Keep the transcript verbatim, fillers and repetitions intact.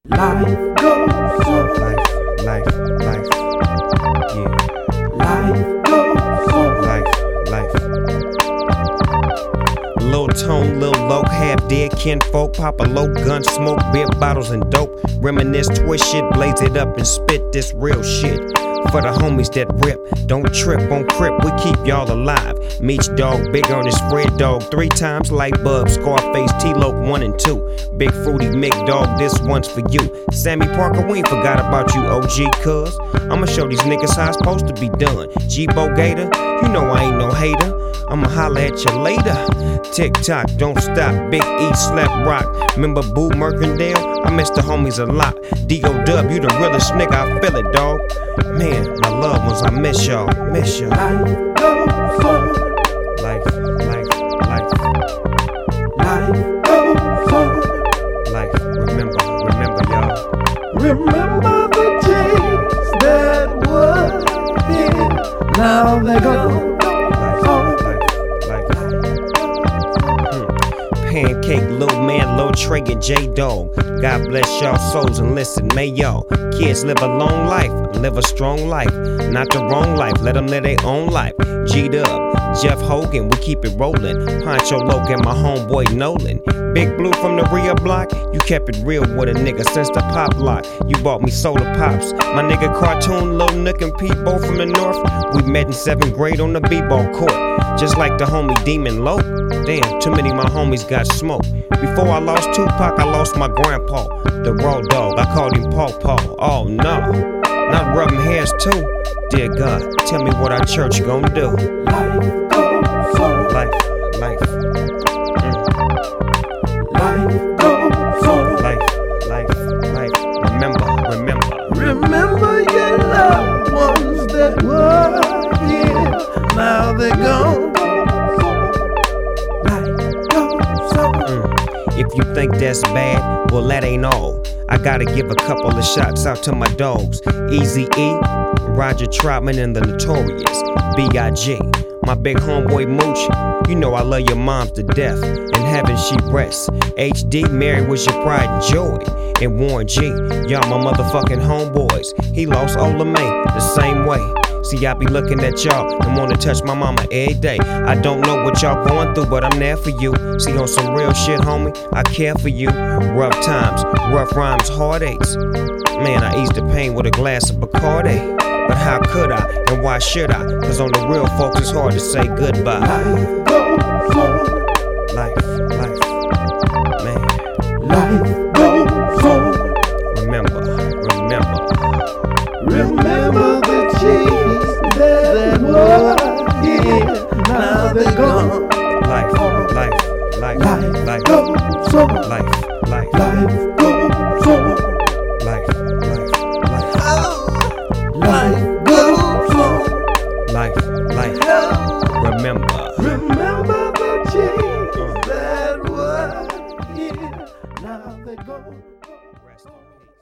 Life goes on. Life, life, life. Yeah. Life goes on. Life, life. Low tone, lil low, half dead kinfolk. Pop a low gun, smoke beer bottles and dope. Reminisce, twist shit, blaze it up and spit this real shit. For the homies that rip, don't trip on crip, we keep y'all alive. Meech dog, big on his Fred dog, three times light bulb, Scarface, T-Lope, one and two. Big fruity Mick dog, this one's for you. Sammy Parker, we ain't forgot about you, O G, cuz I'ma show these niggas how it's supposed to be done. G-Bo Gator, you know I ain't no hater. I'ma holla at you later. Tick-tock, don't stop, Big E, slap rock. Remember Boo Mercandale? I miss the homies a lot. D O W, you the realest nigga, I feel it, dog. Man, my loved ones, I miss y'all, miss y'all. Life goes on. Life, life, life. Life goes on. Life, remember, remember y'all. Remember the days that were here. Now they're gone. Life, life, life. Hmm. Pancake, Lil Man, Lil Trey, and J-Dog. God bless y'all souls and listen, may y'all kids live a long life, live a strong life, not the wrong life, let them live their own life. G-Dub, Jeff Hogan, we keep it rolling. Poncho Loke and my homeboy Nolan. Big Blue from the rear block, you kept it real with a nigga since the pop lock. You bought me soda pops, my nigga Cartoon, Lil Nook and Pete, both from the north. We met in seventh grade on the b-ball court, just like the homie Demon Low. Damn, too many of my homies got smoked. Before I lost Tupac, I lost my grandpa, the raw dog, I called him Paw Paw. Oh no, not rubbing hairs too. Dear God, tell me what our church gon' do. Life goes on. Life, life, mm. Life goes on. life, life, life. Remember, remember. Remember your loved ones that were here. Now they're gone. Life goes on. Mm. If you think that's bad, well that ain't all. I gotta give a couple of shots out to my dogs. Eazy-E, Roger Troutman, and the Notorious B I G My big homeboy Mooch, you know I love your moms to death. In heaven she rests. H D, Mary was your pride and joy. And Warren G, y'all my motherfucking homeboys. He lost Ola May the same way. See, I be looking at y'all and wanna touch my mama every day. I don't know what y'all going through, but I'm there for you. See, on some real shit, homie, I care for you. Rough times, rough rhymes, heartaches. Man, I ease the pain with a glass of Bacardi. But how could I, and why should I? Cause on the real, folks, it's hard to say goodbye. Life goes on. Life, life, man. Life goes on. Remember, remember. Remember the days that were here. Now they're gone. Life, life, life, Life life, goes on. life, life, Life goes on. life, life, life, Life goes on. life, life. Remember. Remember the days that were here. Now they're gone. Rest in peace.